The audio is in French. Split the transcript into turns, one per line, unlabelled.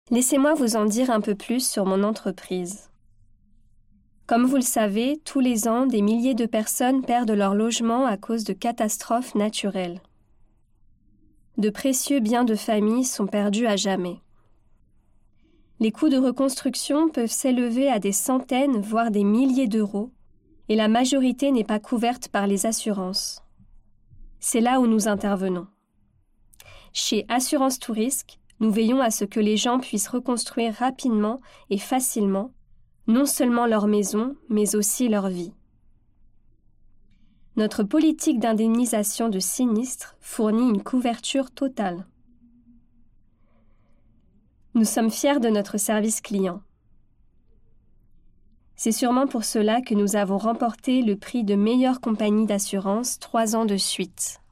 Laissez-moi vous en dire un peu plus sur mon entreprise. Comme vous le savez, tous les ans, des milliers de personnes perdent leur logement à cause de catastrophes naturelles. De précieux biens de famille sont perdus à jamais. Les coûts de reconstruction peuvent s'élever à des centaines, voire des milliers d'euros, et la majorité n'est pas couverte par les assurances. C'est là où nous intervenons. Chez Assurance Tout Risque, nous veillons à ce que les gens puissent reconstruire rapidement et facilement, non seulement leur maison, mais aussi leur vie. Notre politique d'indemnisation de sinistres fournit une couverture totale. Nous sommes fiers de notre service client. C'est sûrement pour cela que nous avons remporté le prix de meilleure compagnie d'assurance 3 ans de suite.